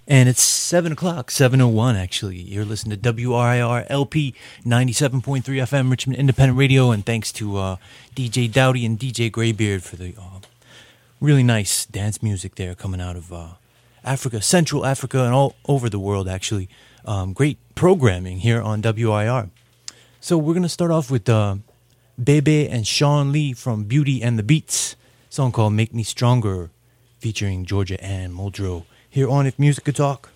And it's 7 o'clock, 7:01 actually. You're listening to WRIR LP 97.3 FM Richmond Independent Radio. And thanks to DJ Dowdy and DJ Graybeard for the really nice dance music there coming out of Africa, Central Africa, and all over the world actually. Great programming here on WIR. So we're going to start off with Bebe and Sean Lee from Beauty and the Beats. A song called Make Me Stronger featuring Georgia Ann Muldrow. Here on If Music Could Talk.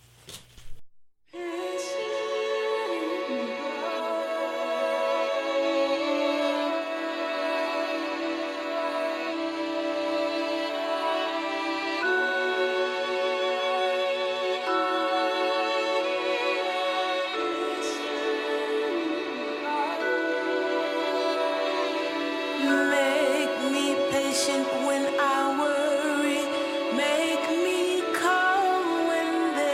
Make me patient when I worry. Make me calm when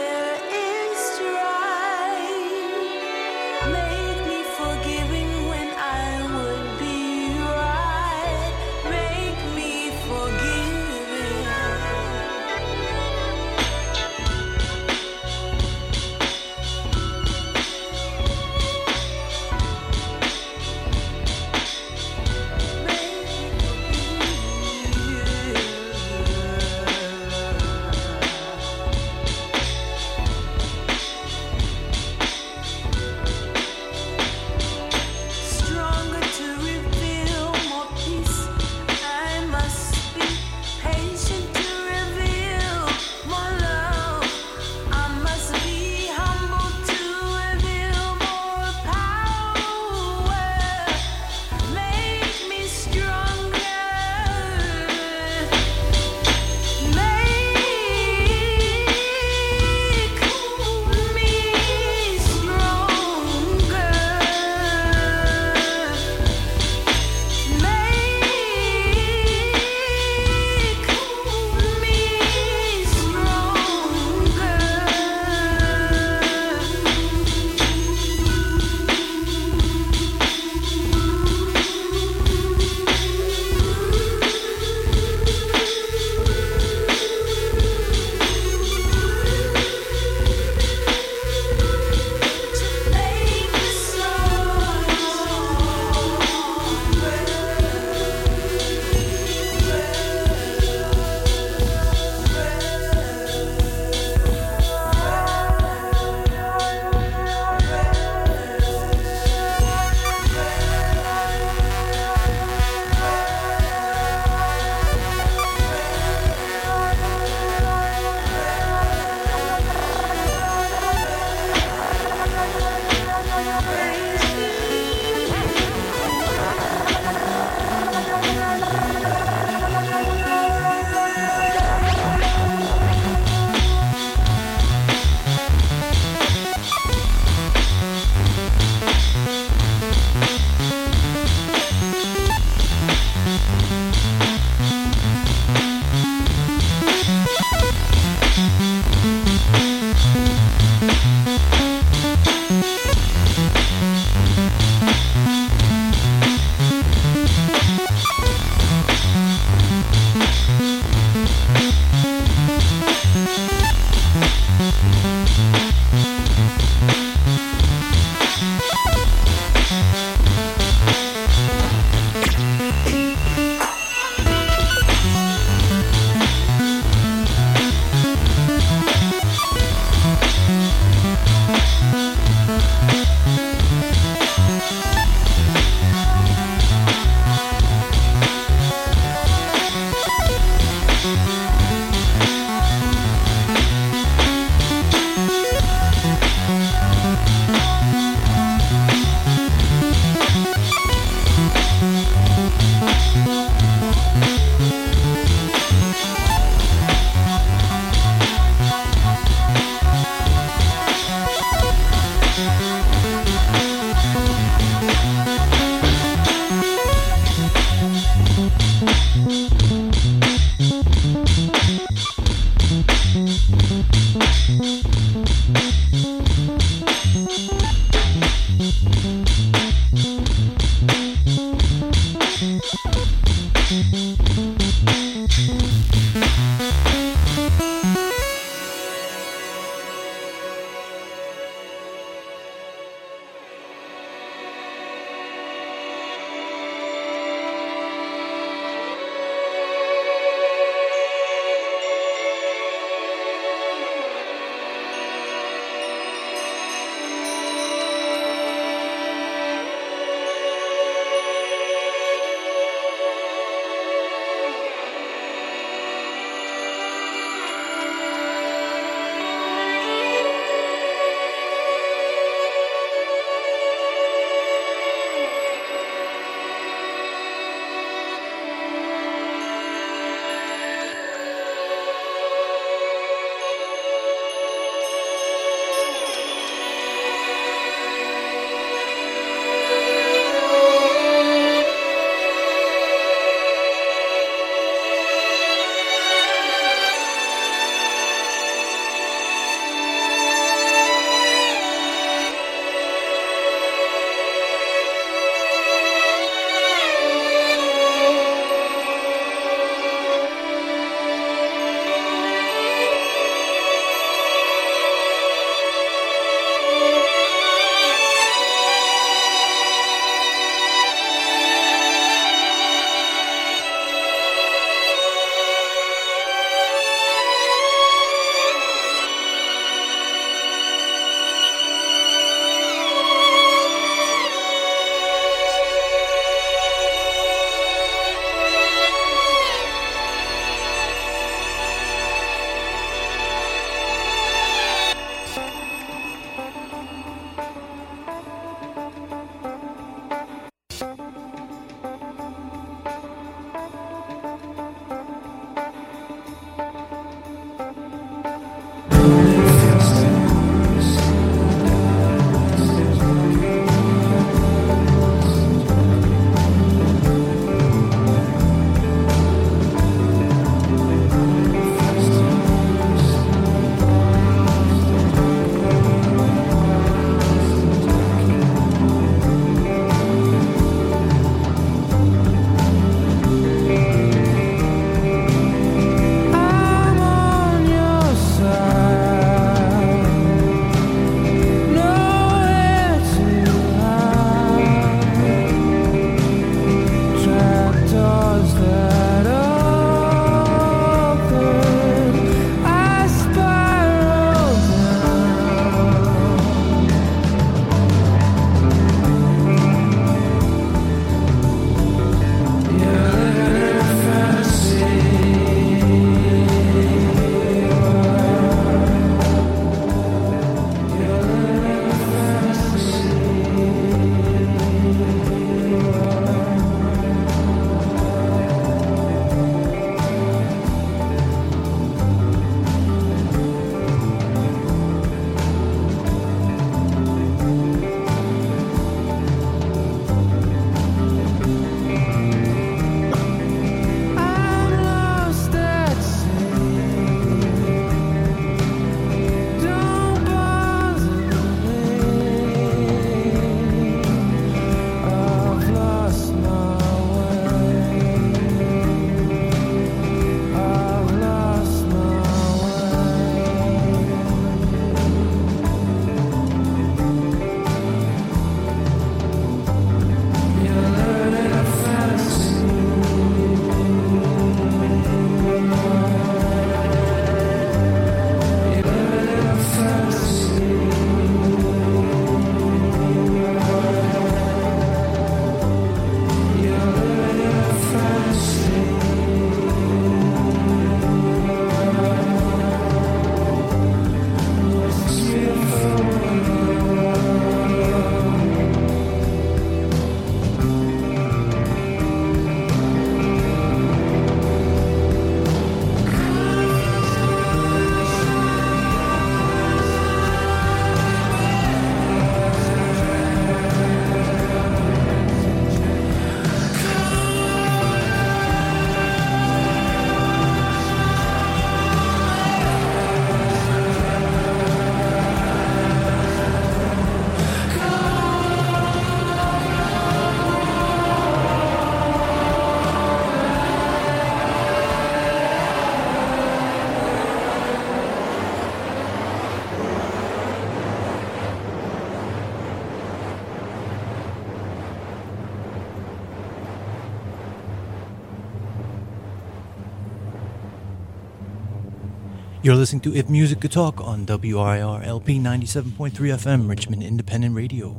You're listening to If Music Could Talk on WRIR LP 97.3 FM, Richmond Independent Radio.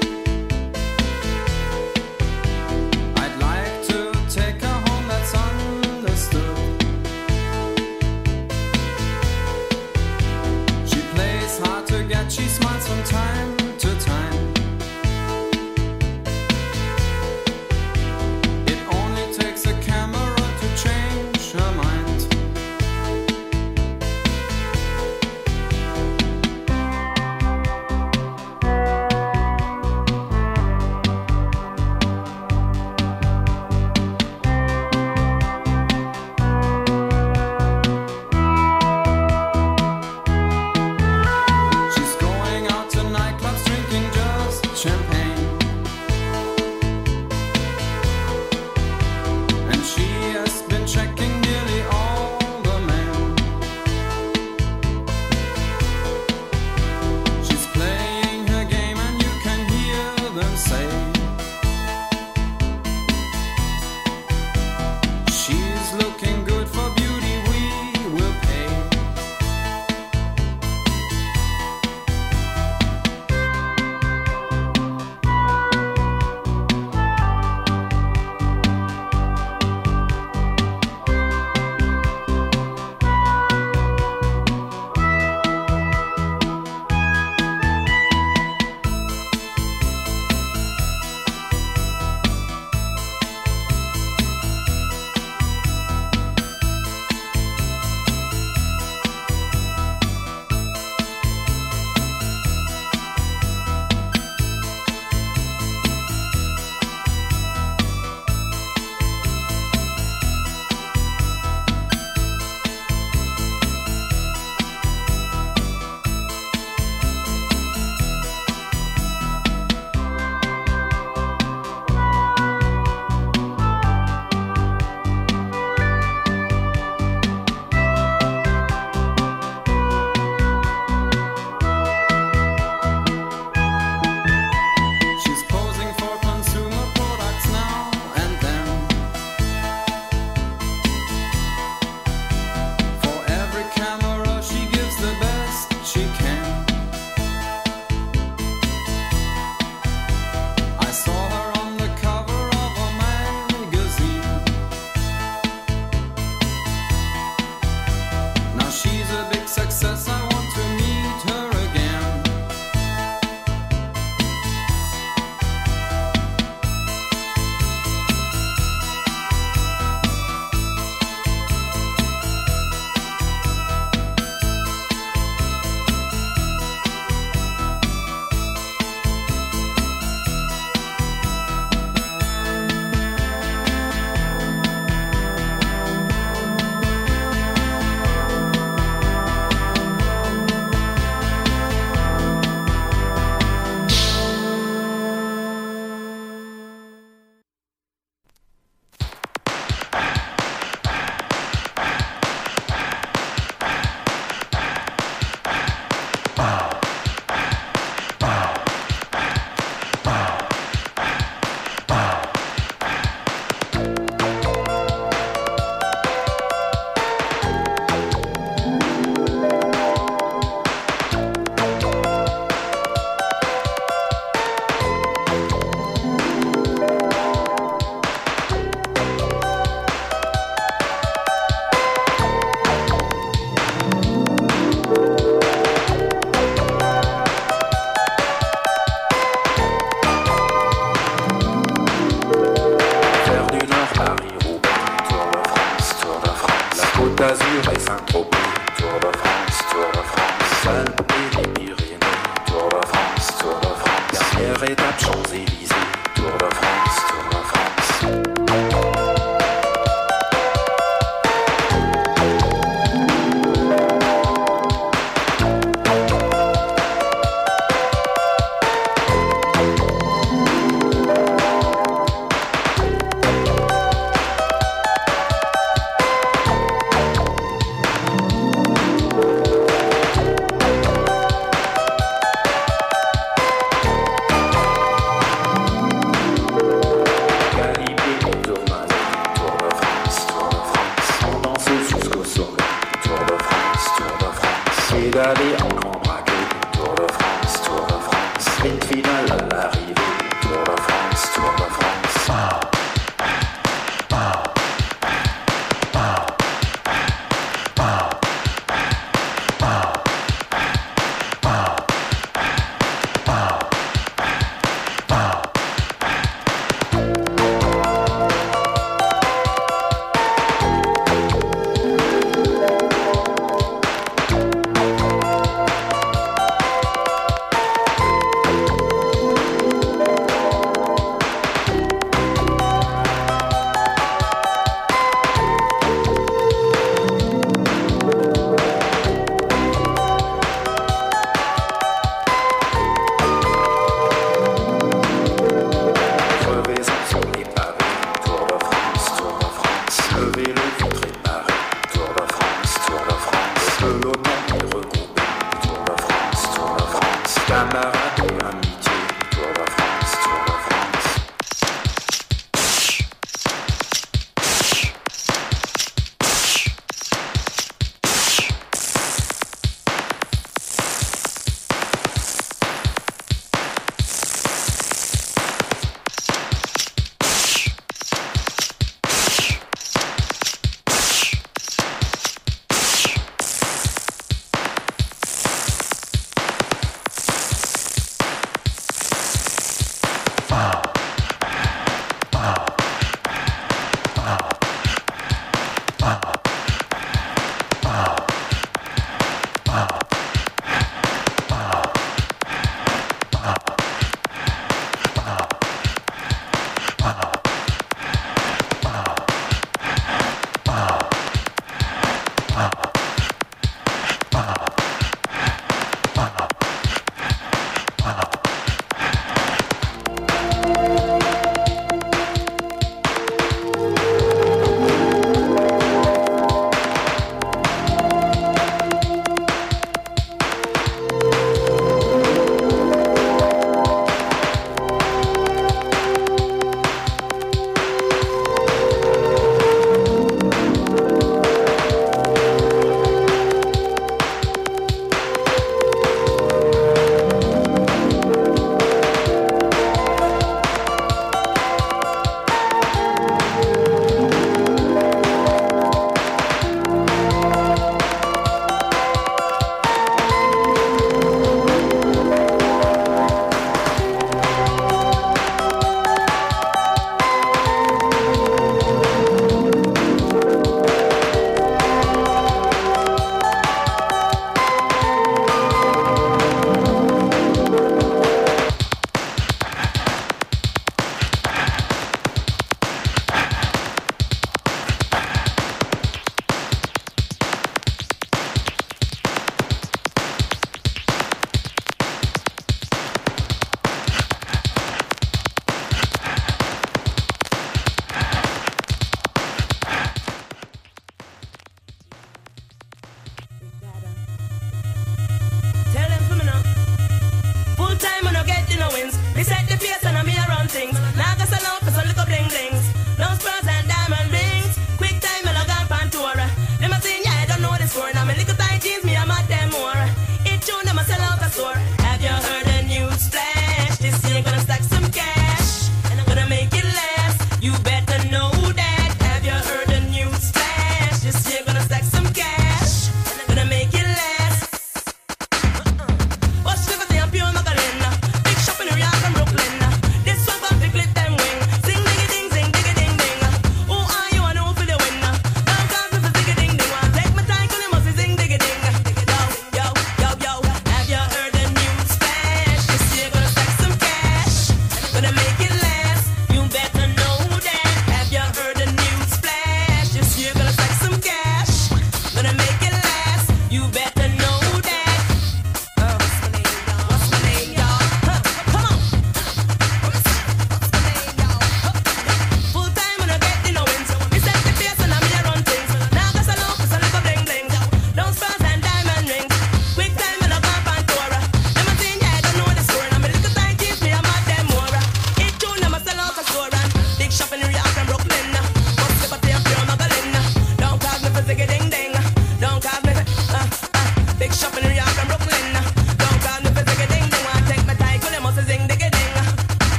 I'd like to take her home that Sunday.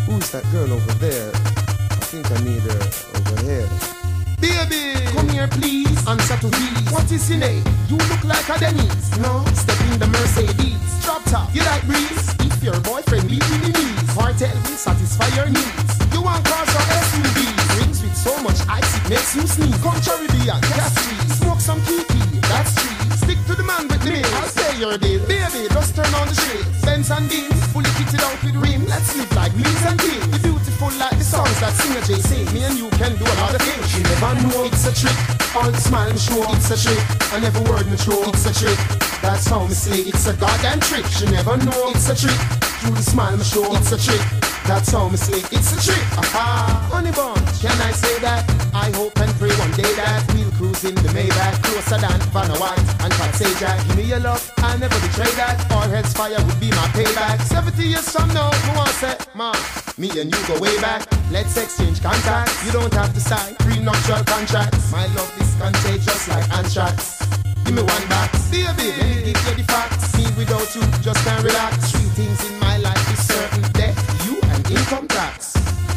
Who's that girl over there? I think I need her over here. Baby, come here please, answer to these. What is your name? You look like a Denise. No, step in the Mercedes. Drop top, you like breeze? If your boyfriend leave you the knees, cartel will satisfy your needs. You want cars or SUVs? Rings with so much ice it makes you sneeze. Come Caribbean, gas free. Smoke some kiki, that's tree. Stick to the man with me, I'll pay your deal. Baby, just turn on the shades. Benz and beans, fully kitted out with rim. Let's live like Lees and Kings. Be beautiful like the songs that singer Jay sing. Me and you can do a lot of things. She never know it's a trick. All the smile me show, it's a trick. And every word me throw, it's a trick. That's how me slay, it's a goddamn trick. She never know it's a trick. Through the smile me show, it's a trick. That's how me slay, it's a trick. Aha, honey bun, can I say that? I hope and pray one day that we'll cruise in the Maybach, closer than Vanna White and Pat Sajak. Give me your love, I'll never betray that. Or else fire would be my payback. 70 years from now, who wants it? Ma, me and you go way back. Let's exchange contacts. You don't have to sign prenuptial contracts. My love is contagious like anthrax. Give me one back, baby, let me give you the facts. Me without you, just can't relax. Three things in my life is certain: death, you, and income tax.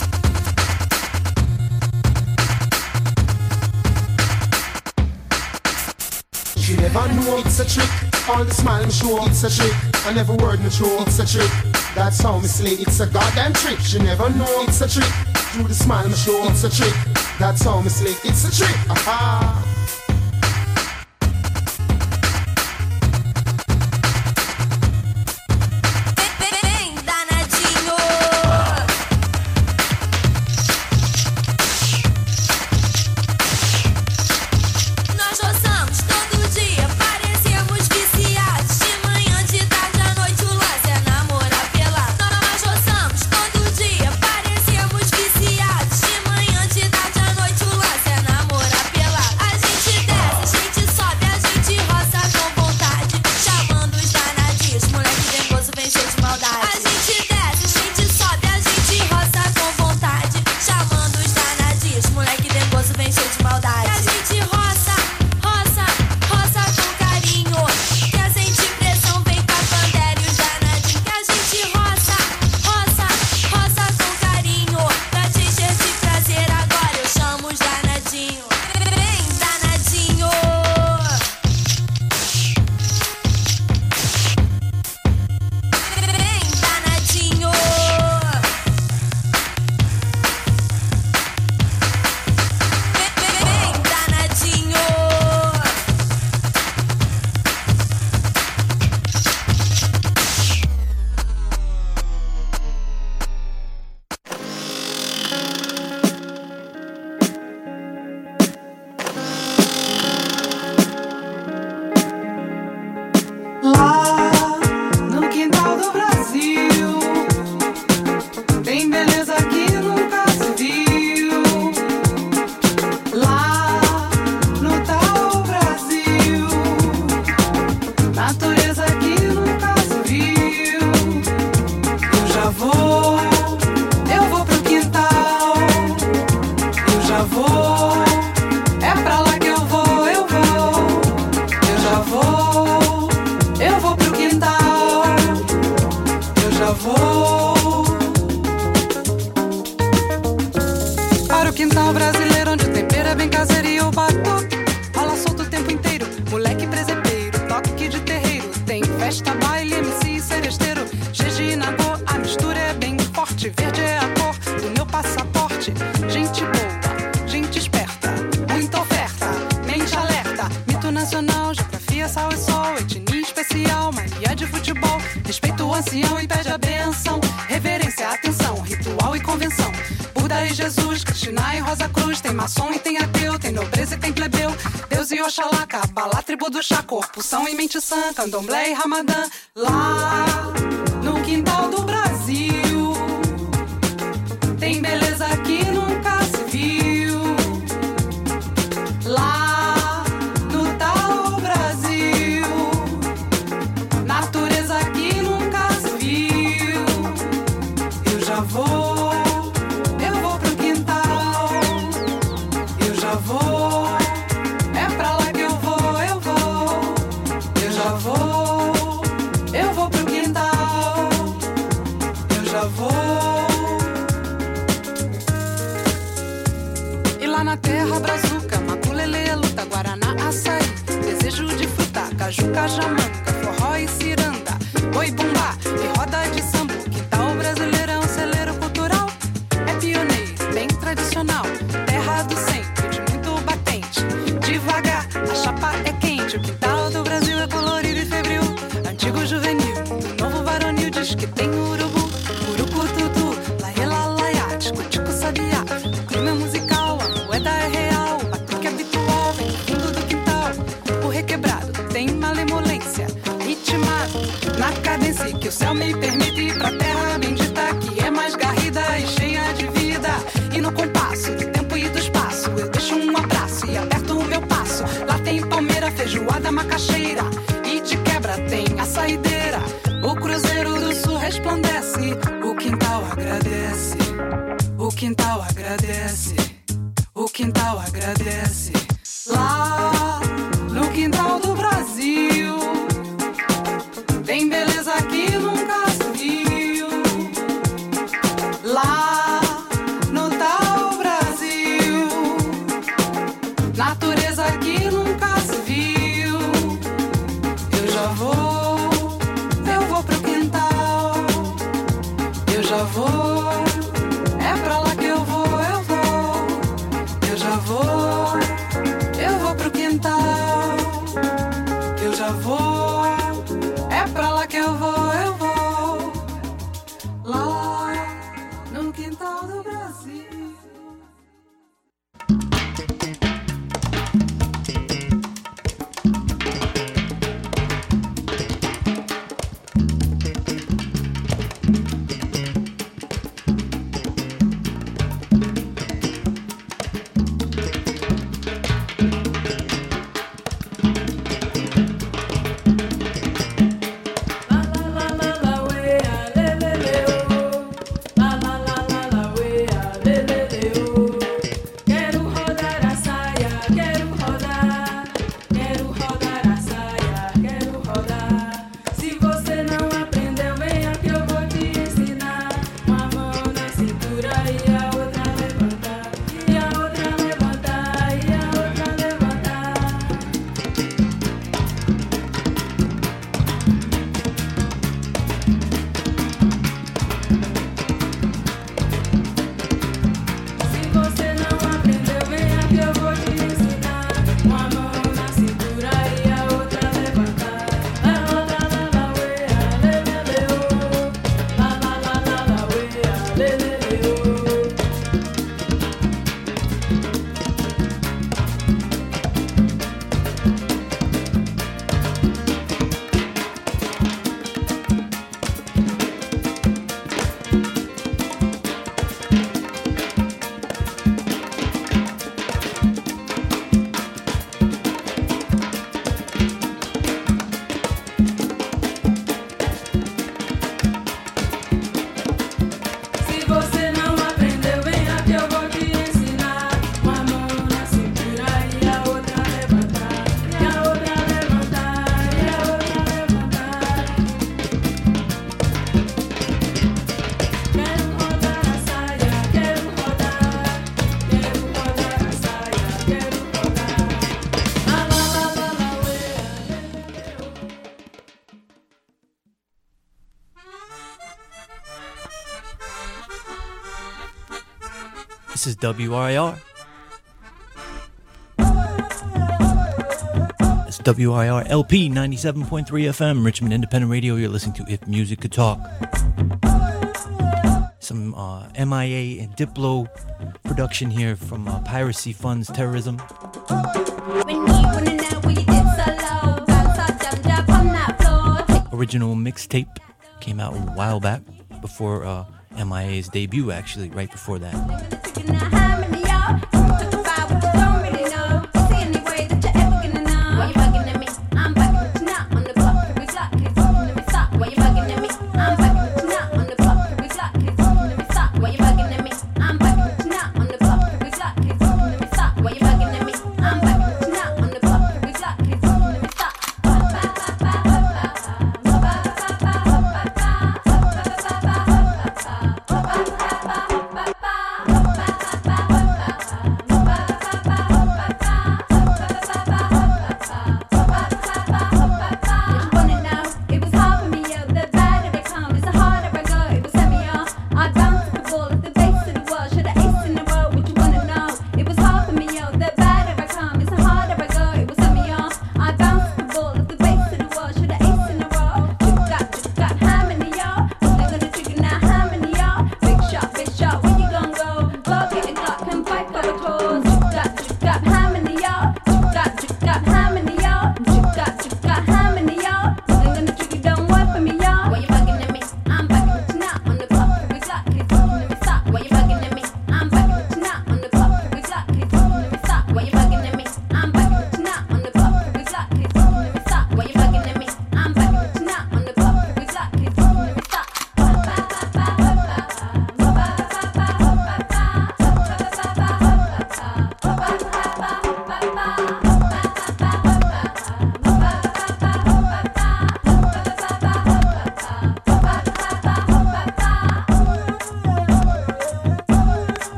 She never know it's a trick. All the smile me show, it's a trick. And every word me throw, it's a trick. That's how me slay, it's a goddamn trick. She never know it's a trick. Through the smile me show, it's a trick. That's how me slay, it's a trick. Aha. Corpusão e mente sã, candomblé e ramadã. Lá no quintal do Brasil tem beleza que nunca se viu. Lá no tal Brasil, natureza que nunca se viu. Eu já vou, eu vou pro quintal. Eu já vou, é pra lá que eu vou. Eu vou pro quintal. Eu já vou, uma terra brazuca, maculele, luta, guaraná, açaí, desejo de fruta, caju, cajamanga, forró e ciranda, boi, bumbá e roda de samba. Quintal brasileiro é um celeiro cultural, é pioneiro, bem tradicional, terra do centro, de muito batente, devagar, a chapa é quente. O quintal do Brasil é colorido e febril, antigo juvenil, do novo varonil, diz que tem urubu, urucututu, laiela, laia, tico-tico, sabiá. O clima é musical, a moeda é real, o batuque habitual vem do fundo do quintal. O requebrado tem malemolência, ritmado na cadência que o céu me permite ir pra terra bendita, que é mais garrida e cheia de vida. E no compasso do tempo e do espaço eu deixo um abraço e aperto o meu passo. Lá tem palmeira, feijoada, macaxeira, e de quebra tem a saideira. O cruzeiro do sul resplandece, o quintal agradece, o quintal agradece, o quintal agradece. Lá no quintal do Brasil tem beleza que nunca se viu. Lá no tal Brasil, natureza que nunca se viu. Eu vou pro quintal, eu já vou, é pra lá que eu vou, eu já vou pro quintal, eu já vou, é pra lá que eu vou, lá no quintal do Brasil. This is WRIR. It's WRIR LP 97.3 FM, Richmond Independent Radio. You're listening to If Music Could Talk. Some MIA and Diplo production here from Piracy Funds Terrorism. Original mixtape came out a while back before MIA's debut, actually, right before that.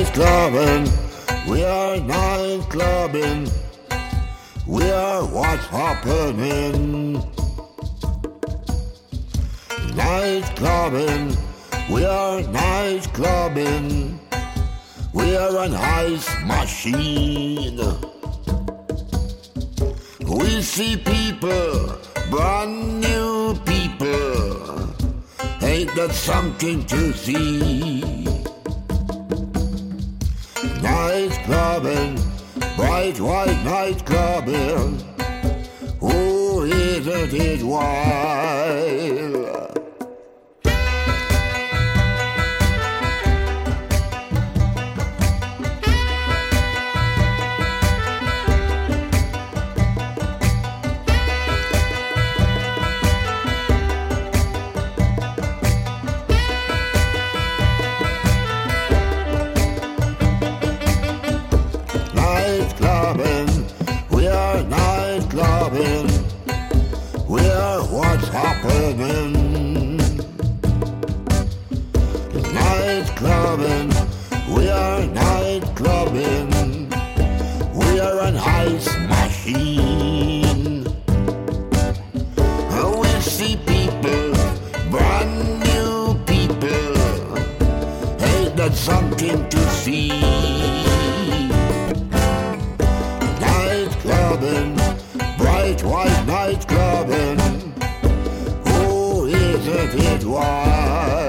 night clubbing, we are night clubbing, we are what's happening. Night clubbing, we are night clubbing, we are an ice machine. We see people, brand new people, ain't that something to see? Night clubbing, bright white night clubbing, oh, isn't it wild? We are what's happening. Night clubbing, we are night clubbing, we are an ice machine. We see people, brand new people, ain't that something to see? Night clubbing, bright white night clubbing, oh, isn't it wild?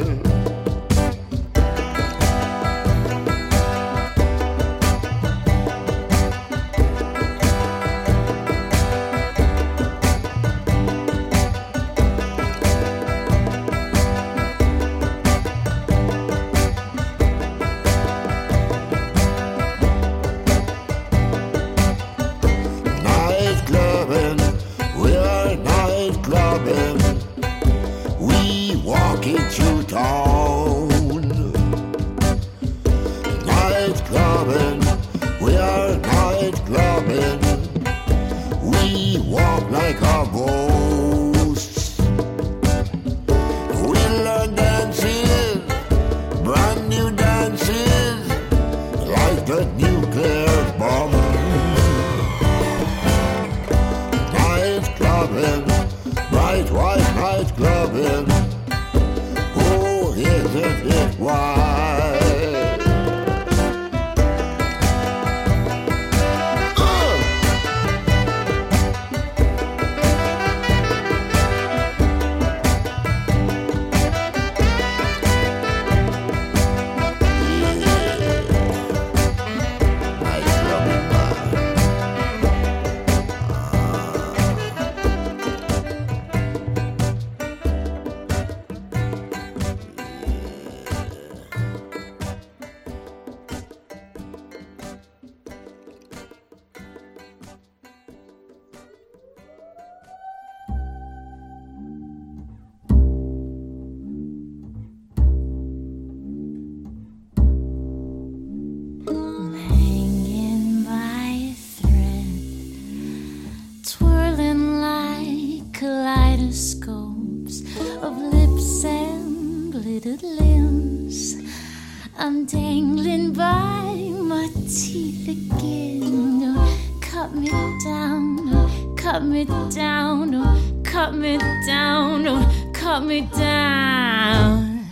I'm dangling by my teeth again. Cut me down, cut me down, cut me down, cut me down.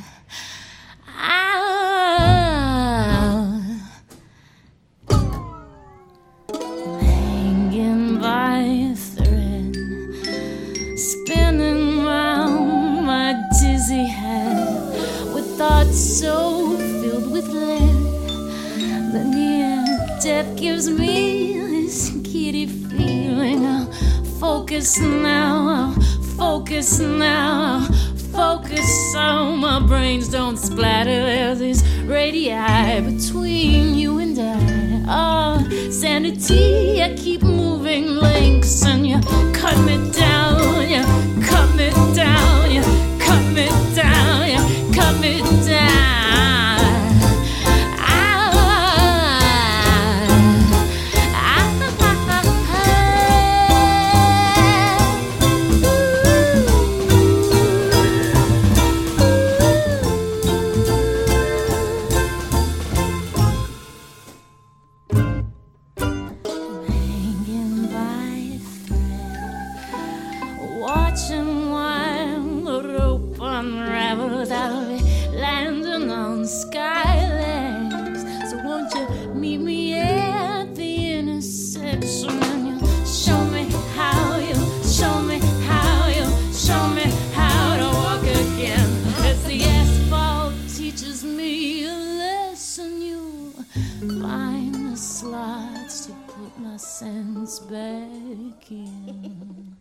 Hanging by a thread, spinning round my dizzy head with thoughts so filled with lead. The near death gives me this giddy feeling. I'll focus now, I'll focus now, I'll focus so my brains don't splatter. There's this radii between you and I. Oh, sanity, I keep moving links, and you cut me down, you cut me down, you cut me down, you cut me down. and Skylands. So won't you meet me at the intersection and you show me how you show me how you show me how to walk again. As the asphalt teaches me a lesson, you find the slots to put my sense back in.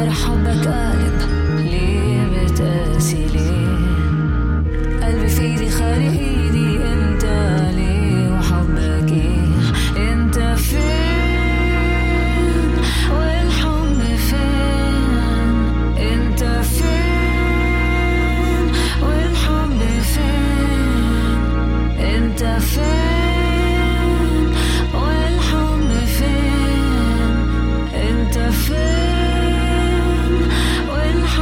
صار حبك قالب ليه بتقاسي ليه قلبي في ايدي خالي ايدي انت ليه وحبك ايه انت فين والحب فين انت فين والحب فين انت فين والحب فين انت فين والحب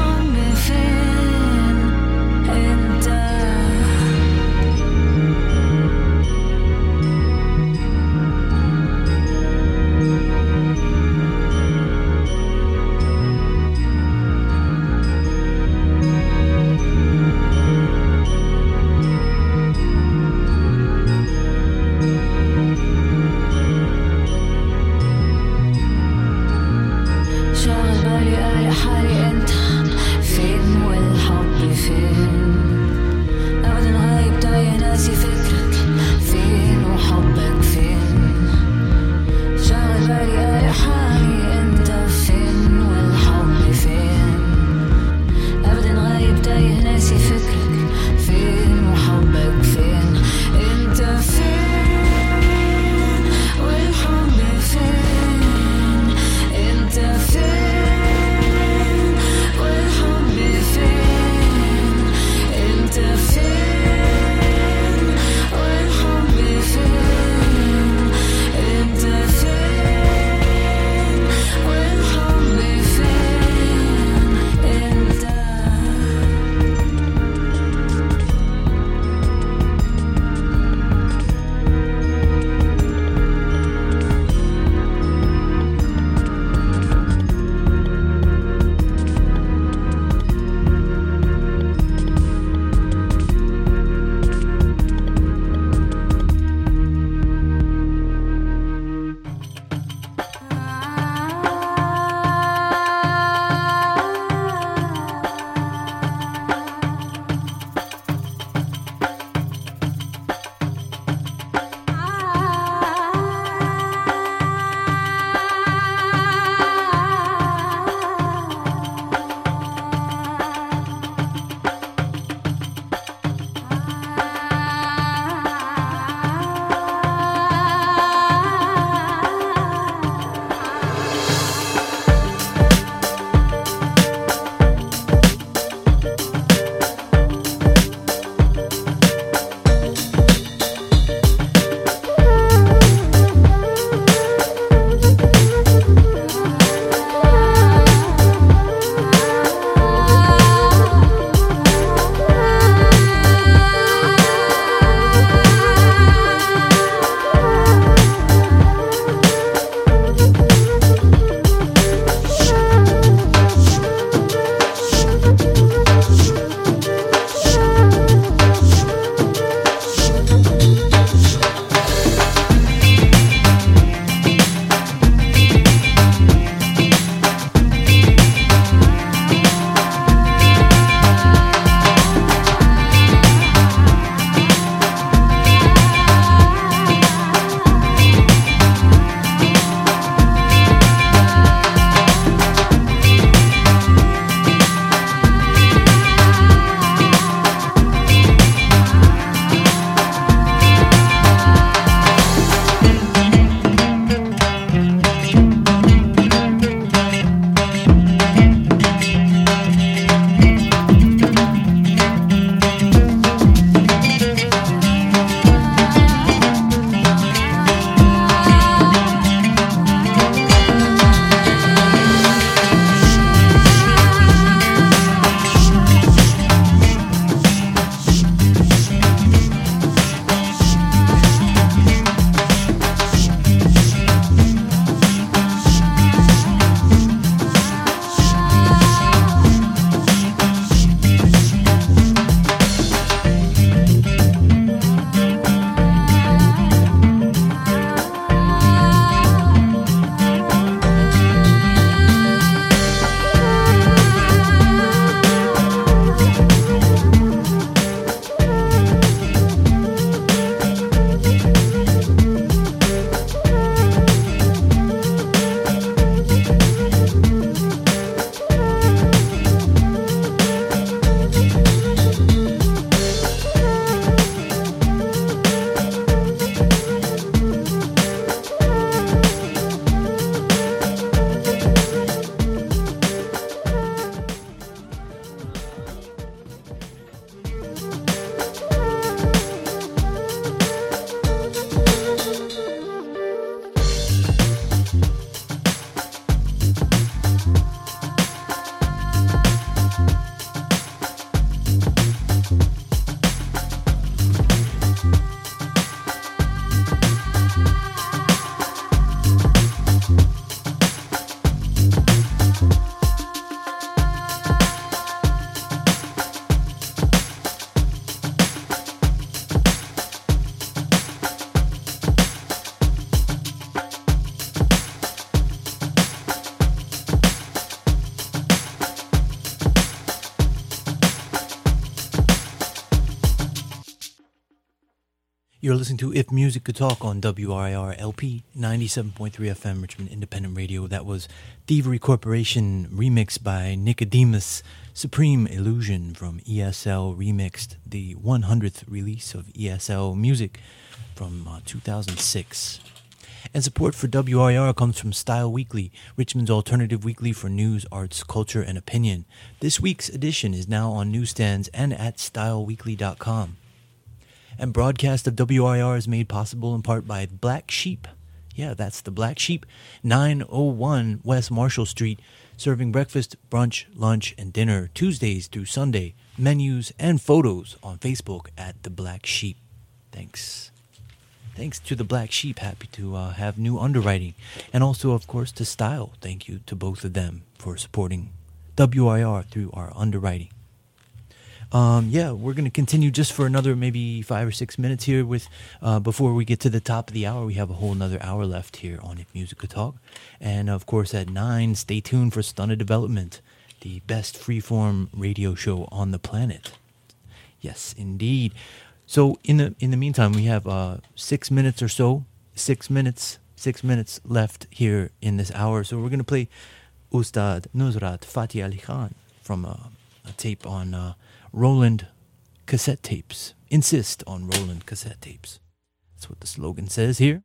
You're listening to If Music Could Talk on WRIR LP 97.3 FM Richmond Independent Radio. That was Thievery Corporation remixed by Nicodemus. Supreme Illusion from ESL remixed, the 100th release of ESL music from 2006. And support for WRIR comes from Style Weekly, Richmond's alternative weekly for news, arts, culture, and opinion. This week's edition is now on newsstands and at styleweekly.com. And broadcast of WRIR is made possible in part by Black Sheep. Yeah, that's the Black Sheep, 901 West Marshall Street, serving breakfast, brunch, lunch, and dinner Tuesdays through Sunday. Menus and photos on Facebook at the Black Sheep. Thanks. Thanks to the Black Sheep. Happy to have new underwriting. And also, of course, to Style. Thank you to both of them for supporting WIR through our underwriting. We're going to continue just for another maybe 5 or 6 minutes here with before we get to the top of the hour. We have a whole another hour left here on If Music Could Talk. And, of course, at 9, stay tuned for Stunted Development, the best freeform radio show on the planet. Yes, indeed. So in the meantime, we have 6 minutes or so, 6 minutes left here in this hour. So we're going to play Ustad Nusrat Fateh Ali Khan from a tape on Roland cassette tapes. Insist on Roland cassette tapes. That's what the slogan says here.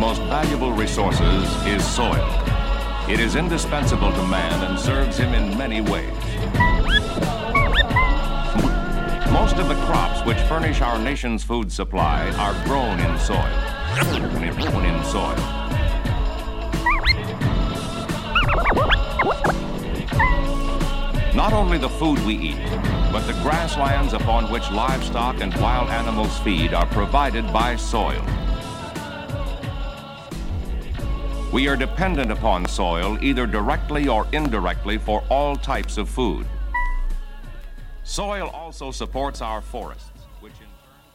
most valuable resources is soil. It is indispensable to man and serves him in many ways. Most of the crops which furnish our nation's food supply are grown in soil. In soil. Not only the food we eat, but the grasslands upon which livestock and wild animals feed are provided by soil. We are dependent upon soil either directly or indirectly for all types of food. Soil also supports our forests, which in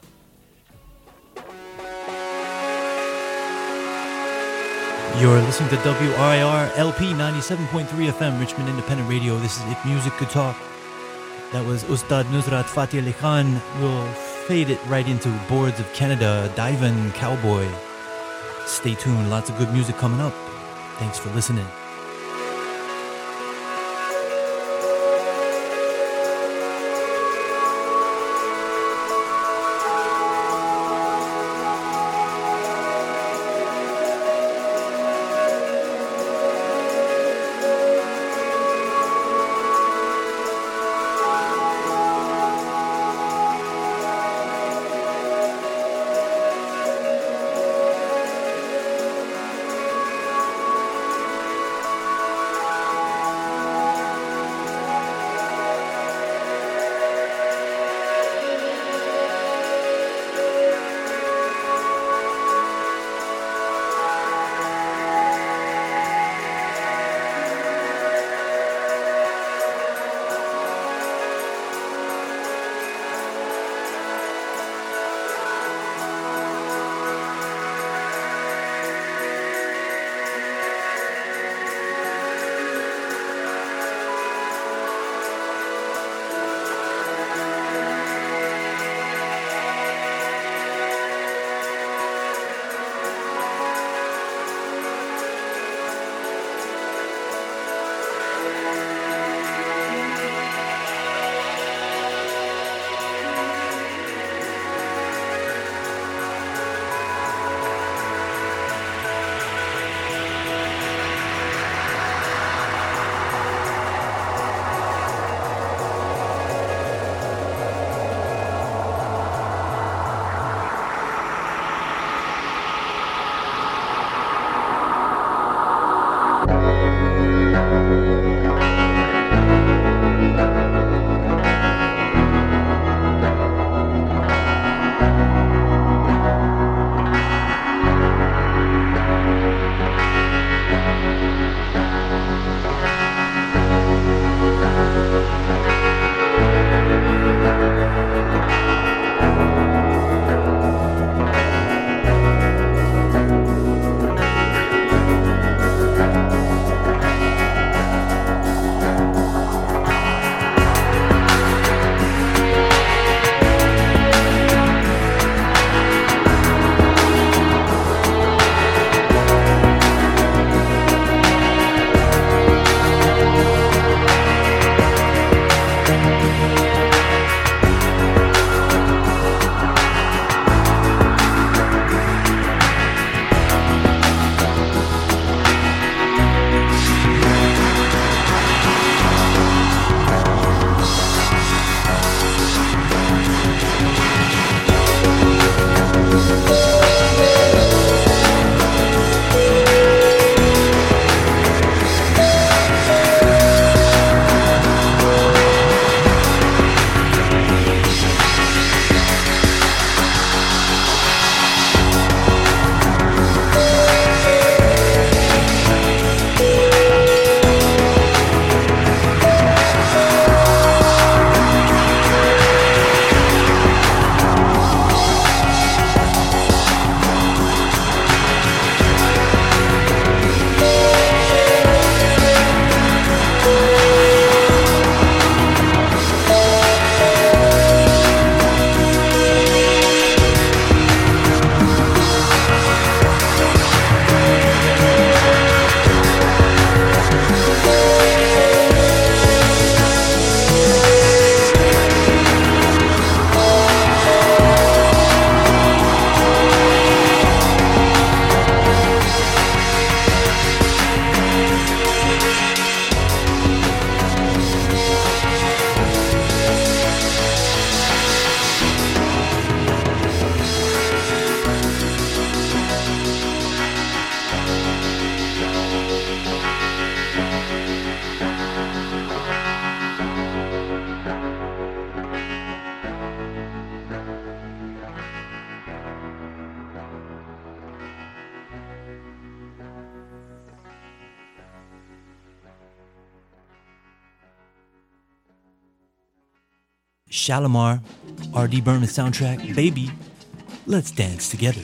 turn... You're listening to WRIR LP 97.3 FM, Richmond Independent Radio. This is If Music Could Talk. That was Ustad Nusrat Fateh Ali Khan. We'll fade it right into Boards of Canada, Divan Cowboy. Stay tuned, lots of good music coming up. Thanks for listening. Shalimar, R.D. Berman soundtrack, Baby, Let's Dance Together.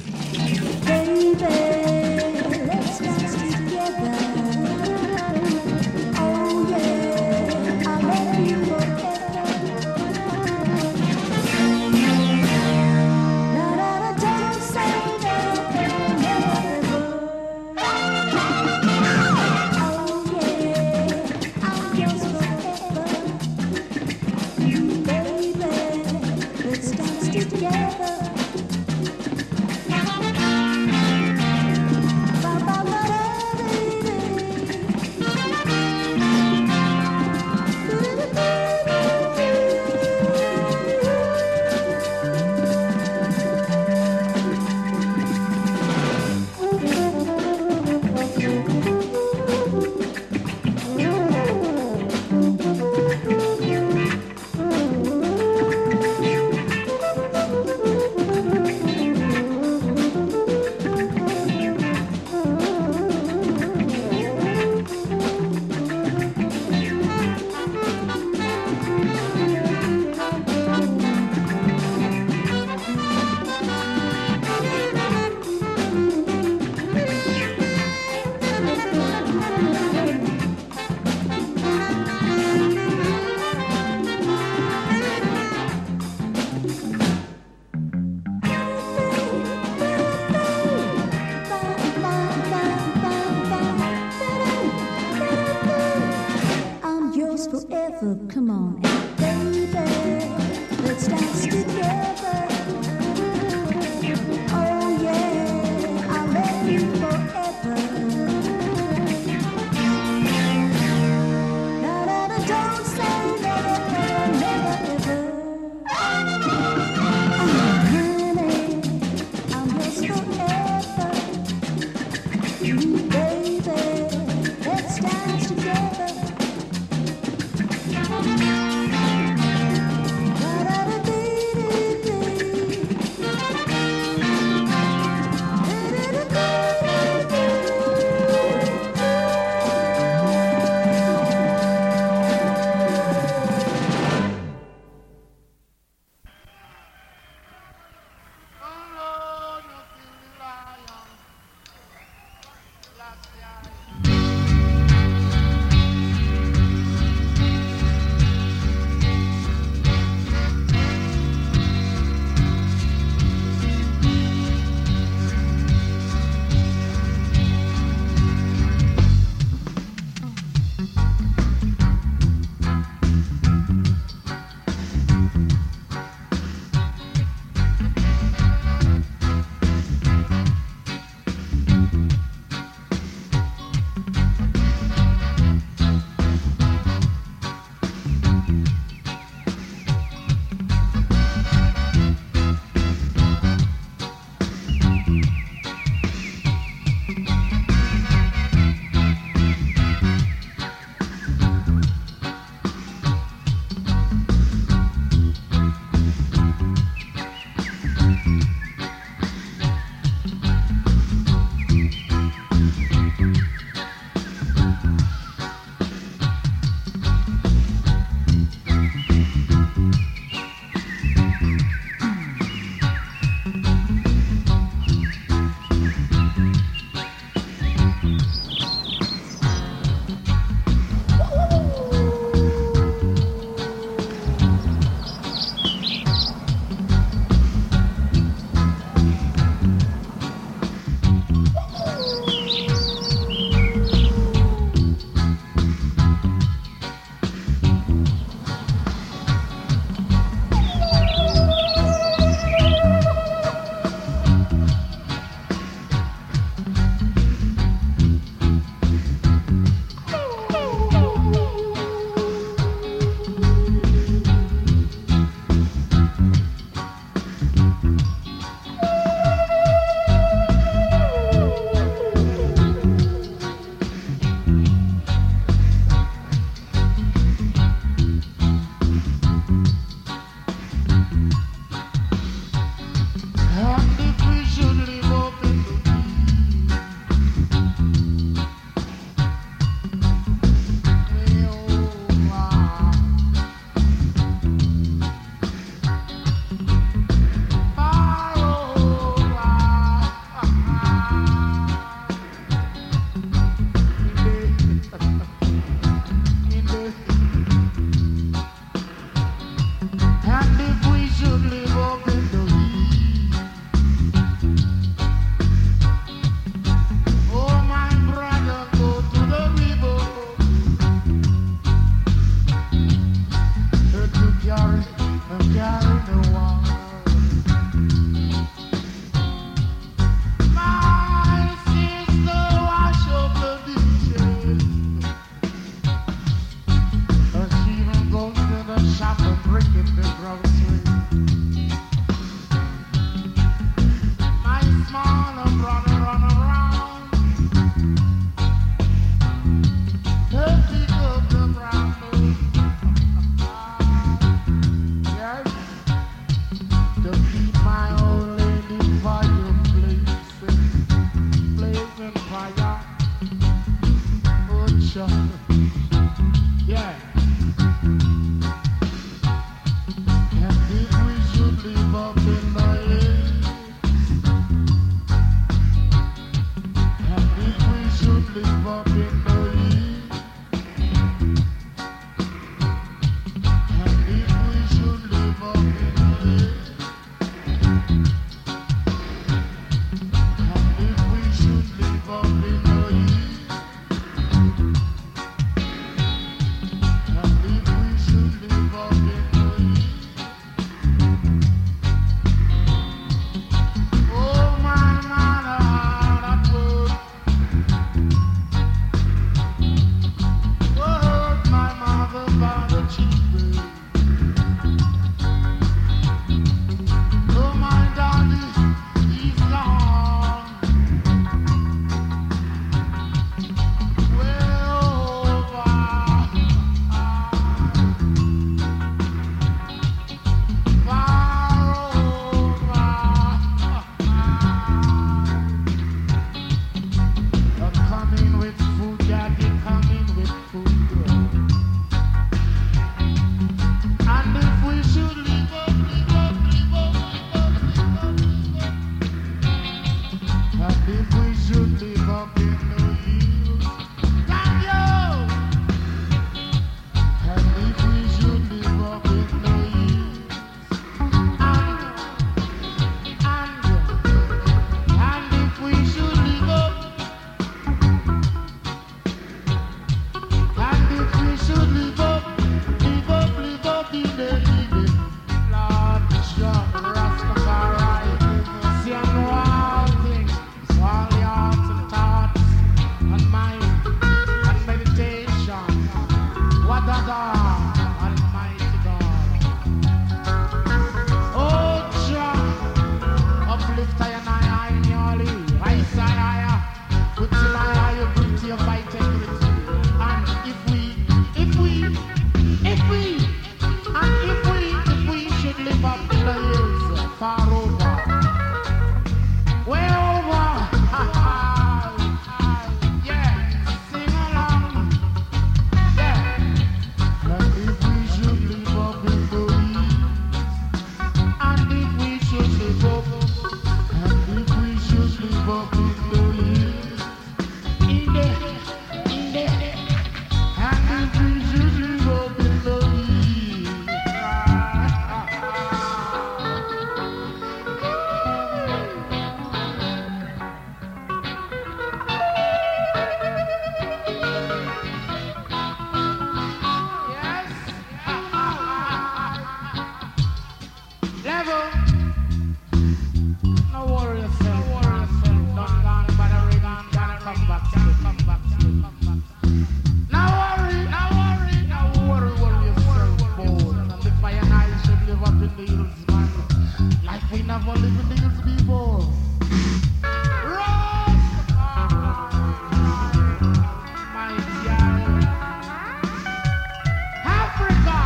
live up in the east, and if we should live up in the east, and if we should live up in the east, and if we should live up in the east. Oh my mother, that would hurt my mother by the cheek. Oh my daddy, he's gone. Way over, far over. You're coming with food, daddy, coming with food. And if we should live up, live up, live up, live up, live up, live up. And if we should live up in the hills, thank you. And if we should live up in the hills, and if we should live up, and if we should live up, live up, live up in the living, Lord John Rastafari, see I know all things, so all the hearts and thoughts and mind and meditation, what a God, Almighty God. Oh John, uplift I and I in your lead, rise higher, put in my higher, put your vitality. And if we should live up in the hills, far over, way over, yeah, sing along, yeah. And if we should live up in the hills, and if we should live up, and if we should live up in the hills, in the, and if we should live up in the hills. Yes. Level. No worry yourself. Not gone, but I gotta come back. Now worry yourself, boy. And if I and I should live up in the hills, man, like we never live in the hills before. Africa,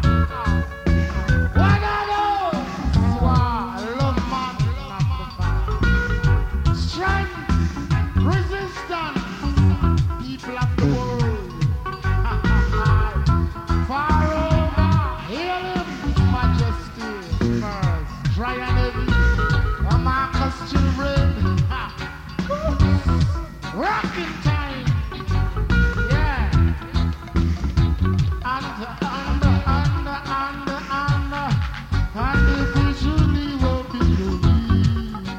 what are those? Love man, strength, resistance, people of the world. Far over, hail him, majesty, first, dry and heavy, Marcus children, rocking time, yeah. And if we should live up in the hills,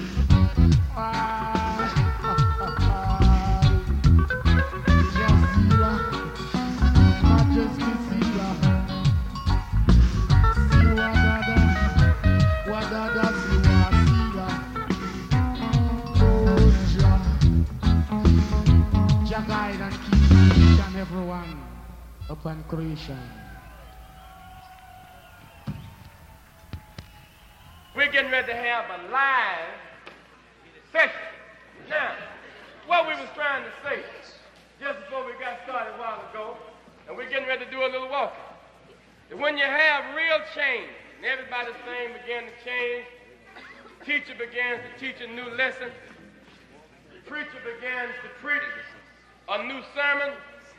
Jasila, Majesty Sila, Siwa Dada, Siwa Sila, oh Jah guide and keep each and everyone upon creation. We're getting ready to have a live session. Now, what we was trying to say just before we got started a while ago, and we're getting ready to do a little walking, that when you have real change, and everybody's thing began to change, teacher begins to teach a new lesson, the preacher begins to preach a new sermon,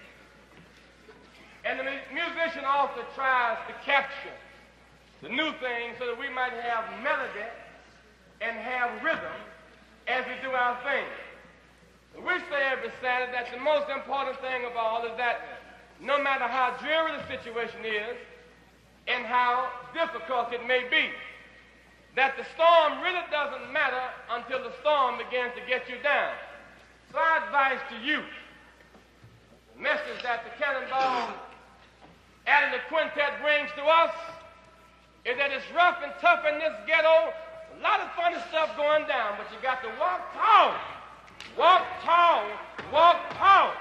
and the musician also tries to capture the new thing so that we might have melody and have rhythm as we do our thing. We say every decided that the most important thing of all is that no matter how dreary the situation is and how difficult it may be, that the storm really doesn't matter until the storm begins to get you down. So I advise to you, the message that the Cannonball and the quintet brings to us is that it's rough and tough in this ghetto. A lot of funny stuff going down, but you got to walk tall. Walk tall. Walk tall.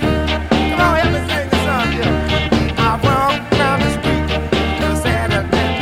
Saturday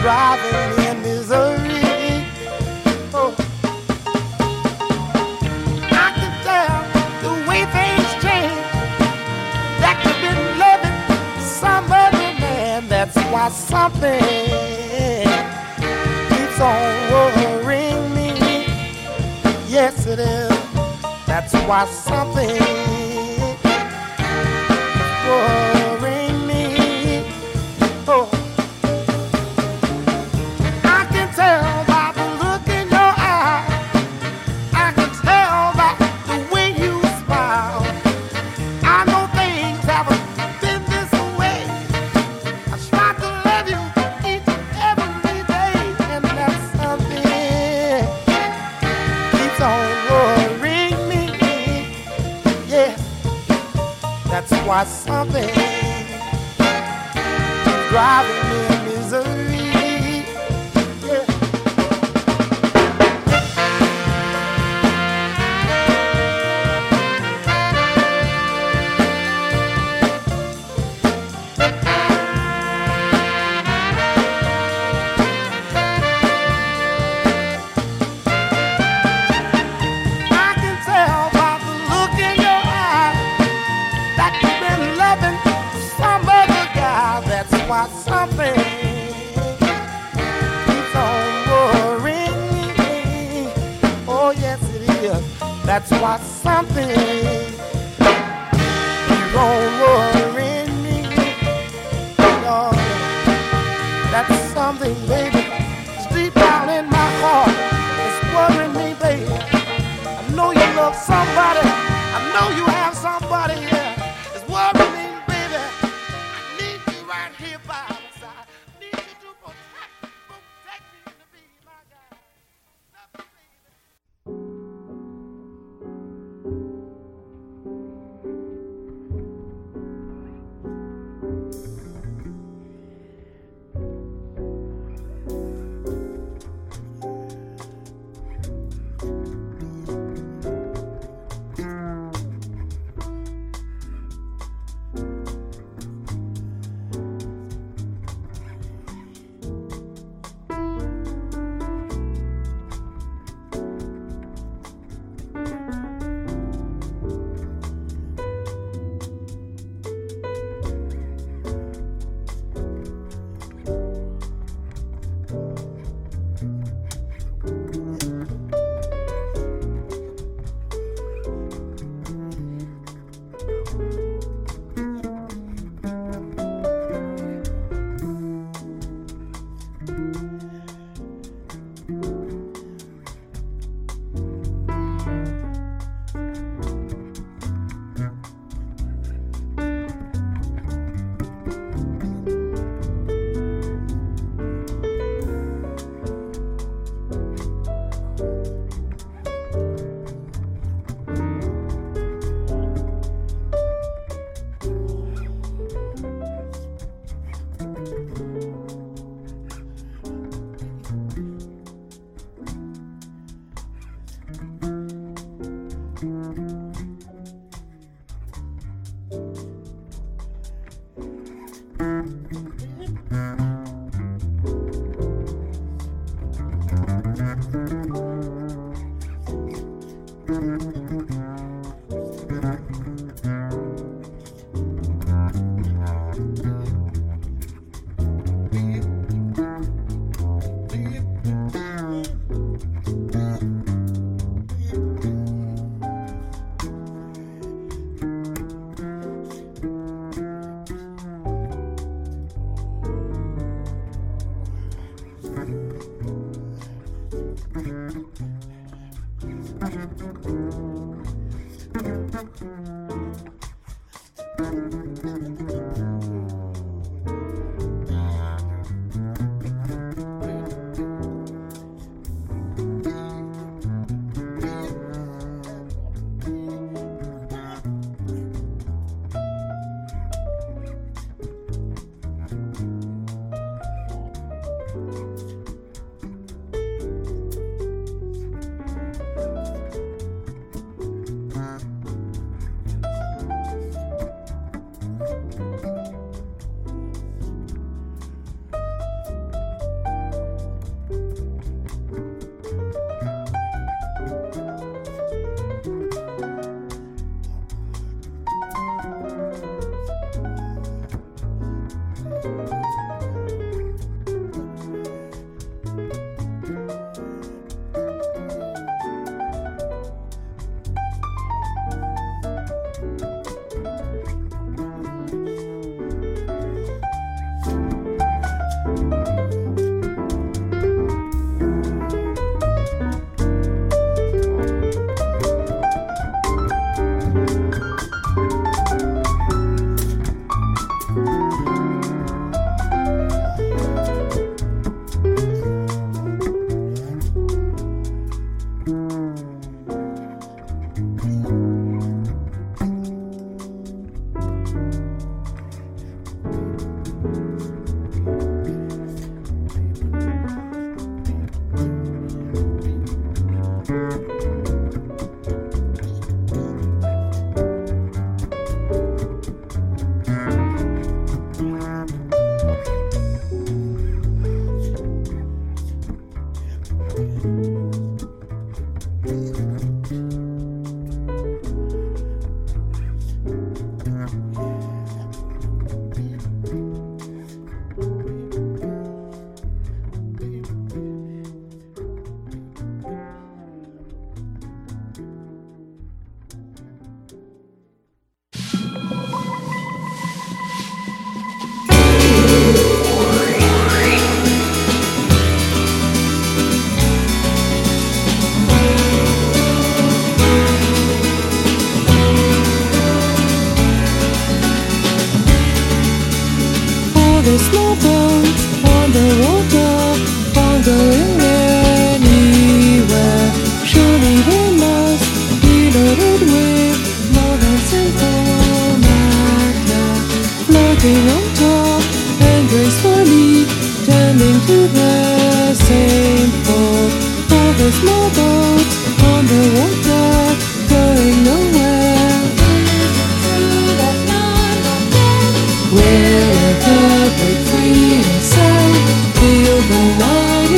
driving me in misery. Oh, I can tell the way things change. That you've been loving some other man. That's why something keeps on worrying me. Yes, it is. That's why something worrying me. Oh, I can tell by the look in your eye. I can tell by the way you smile. I know things haven't been this way. I try to love you each and every day, and that's something keeps on worrying me. Yeah, that's why something keeps driving me in misery. Yeah. I can tell by the look in your eye that you've been loving some other guy. That's why something keeps on worrying me. Oh, yes, it is. That's why something keeps on worrying me. Oh, that's something, baby. It's deep down in my heart. It's worrying me, baby. I know you love somebody. I know you have somebody here. It's worrying me, baby. I need you right here by my side. Need you to protect me to be my guy. Love you, baby.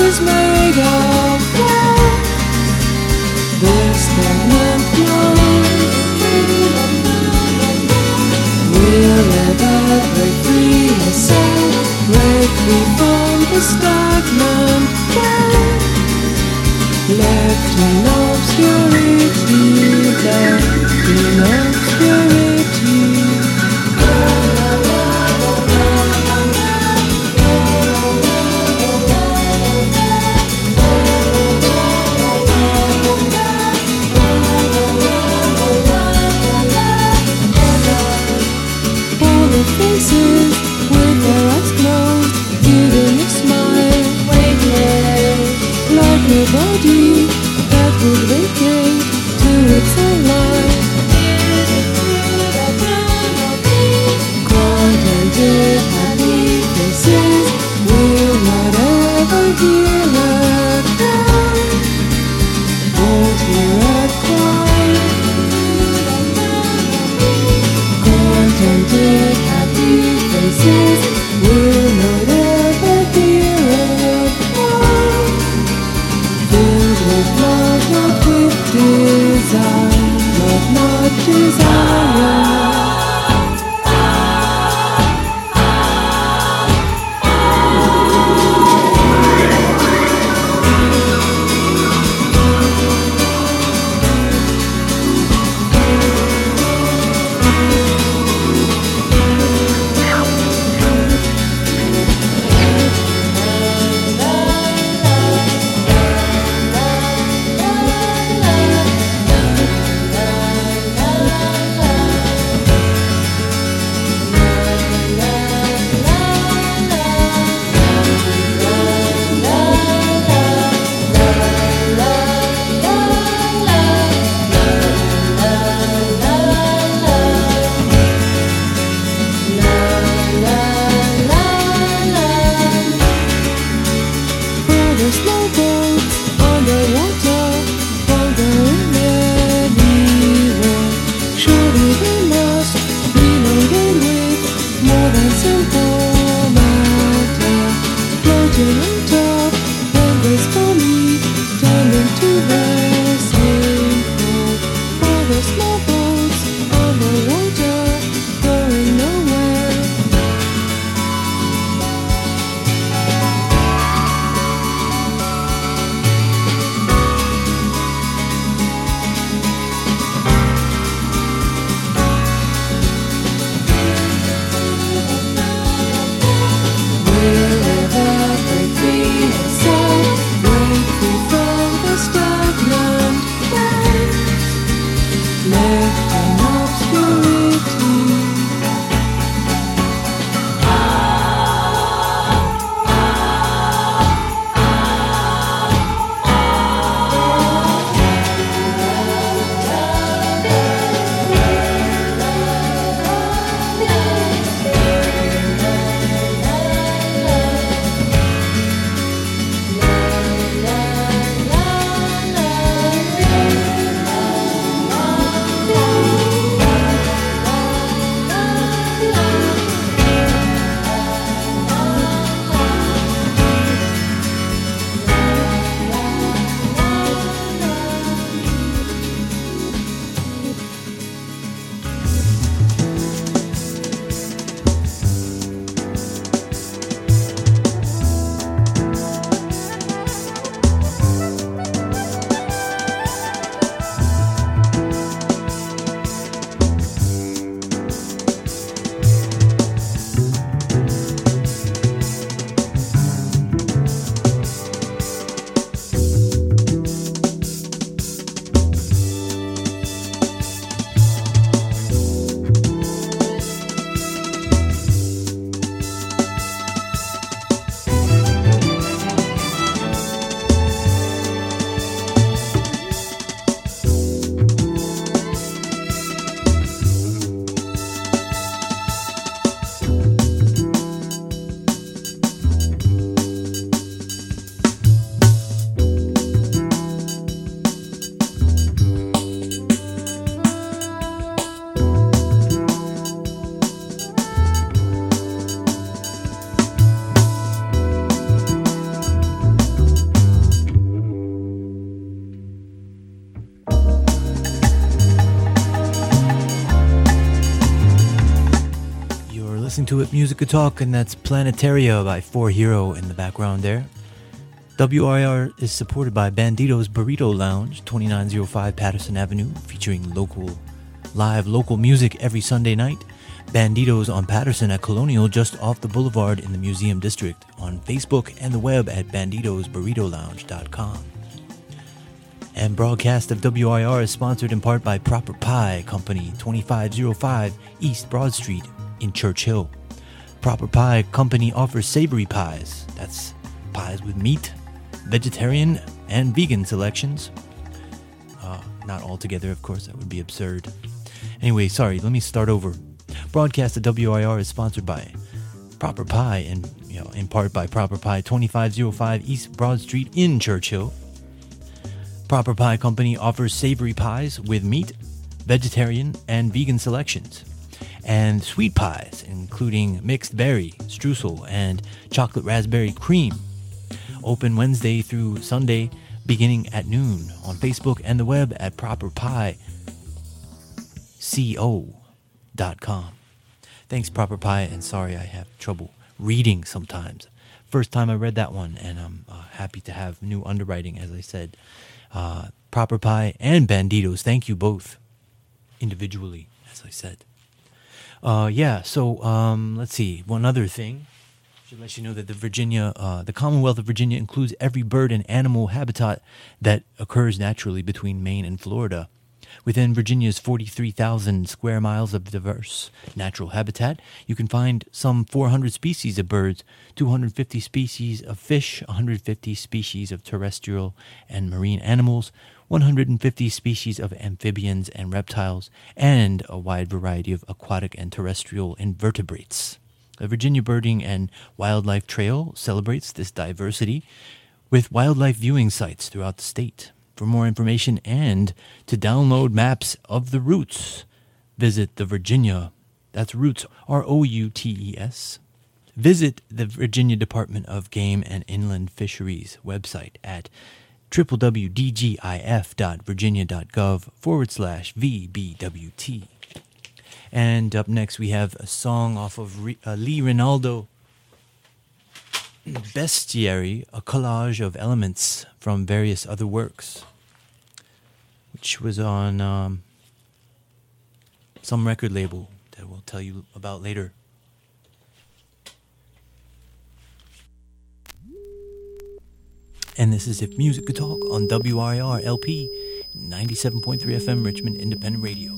is made of love. This stagnant love will ever break free itself, break free from the stagnant love. Left in obscurity, left in obscurity. All the faces to it, Music Talk, and that's Planetaria by 4Hero in the background there. WRIR is supported by Bandito's Burrito Lounge, 2905 Patterson Avenue, featuring live local music every Sunday night. Bandito's on Patterson at Colonial, just off the boulevard in the Museum District, on Facebook and the web at banditosburritolounge.com. And broadcast of WIR is sponsored in part by Proper Pie Company, 2505 East Broad Street in Church Hill. Proper Pie Company offers savory pies. That's pies with meat, vegetarian and vegan selections. Not all together, of course, that would be absurd. Anyway, sorry, let me start over. Broadcast of WIR is sponsored by Proper Pie and in part by Proper Pie, 2505 East Broad Street in Church Hill. Proper Pie Company offers savory pies with meat, vegetarian, and vegan selections, and sweet pies, including mixed berry, streusel, and chocolate raspberry cream. Open Wednesday through Sunday, beginning at noon, on Facebook and the web at properpieco.com. Thanks, Proper Pie, and sorry I have trouble reading sometimes. First time I read that one, and I'm happy to have new underwriting, as I said. Proper Pie and Banditos, thank you both individually, as I said. Let's see. One other thing. Should let you know that the Commonwealth of Virginia includes every bird and animal habitat that occurs naturally between Maine and Florida. Within Virginia's 43,000 square miles of diverse natural habitat, you can find some 400 species of birds, 250 species of fish, 150 species of terrestrial and marine animals, 150 species of amphibians and reptiles, and a wide variety of aquatic and terrestrial invertebrates. The Virginia Birding and Wildlife Trail celebrates this diversity with wildlife viewing sites throughout the state. For more information and to download maps of the routes, visit the Virginia, that's Roots, ROUTES. Visit the Virginia Department of Game and Inland Fisheries website at www.dgif.virginia.gov/VBWT. And up next we have a song off of Lee Rinaldo, Bestiary, a collage of elements from various other works, which was on some record label that we'll tell you about later. And this is If Music Could Talk on WIR LP 97.3 FM Richmond Independent Radio.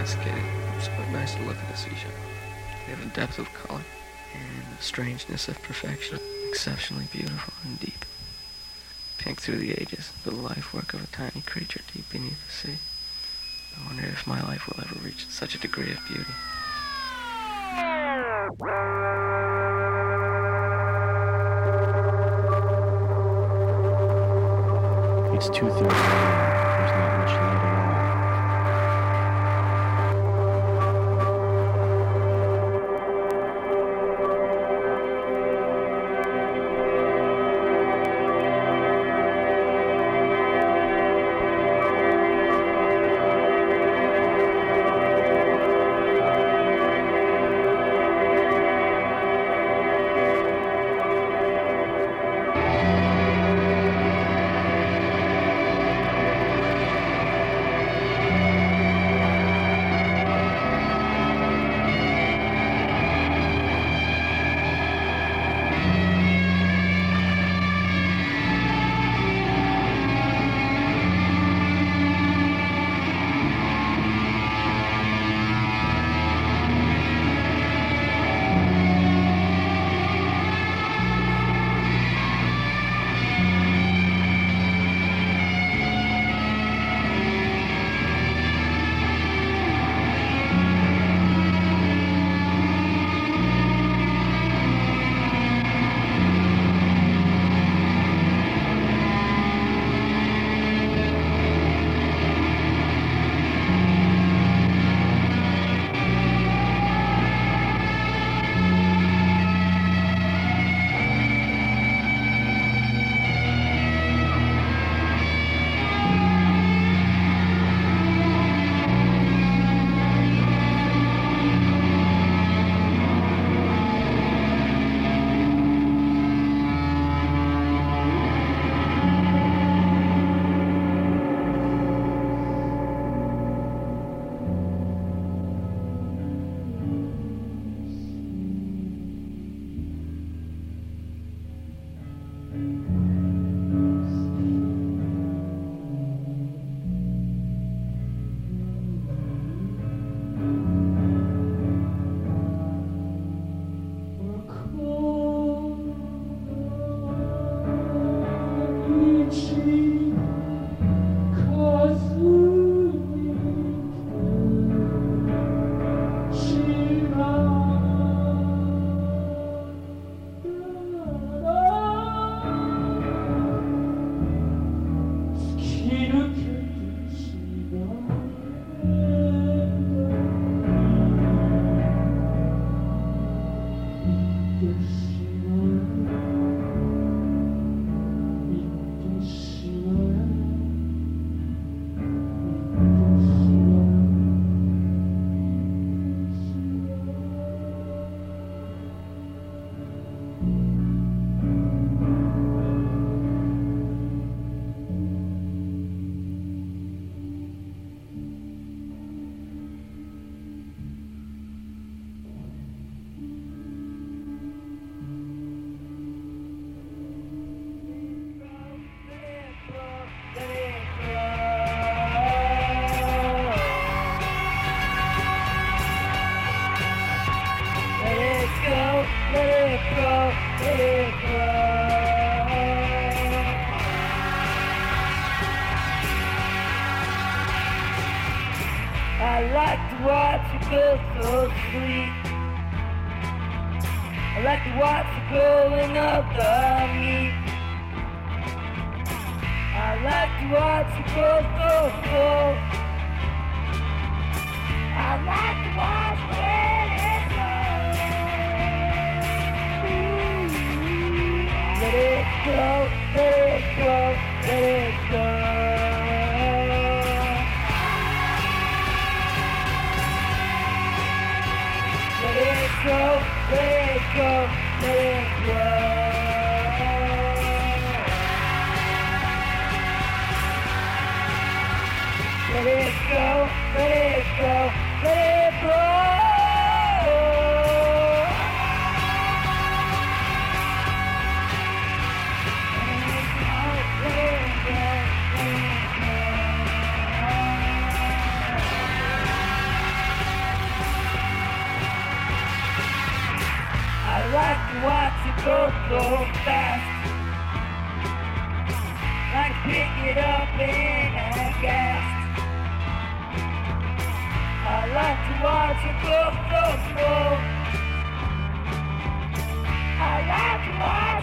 sophisticated. It's quite nice to look at the seashell. They have a depth of color and a strangeness of perfection, exceptionally beautiful and deep. Pink through the ages, the life work of a tiny creature deep beneath the sea. I wonder if my life will ever reach such a degree of beauty. It's 2:30. There's not much light at all. I like to watch it go so sweet. I like to watch it growing up the meat. I like to watch it go so slow. I like to watch it go. Let it go, let it go, let it go. Let it go, let it go, let it go. Let it go, let it go, let it go. go so fast. Like pick it up in a gas. I like to watch it go so slow. I like to watch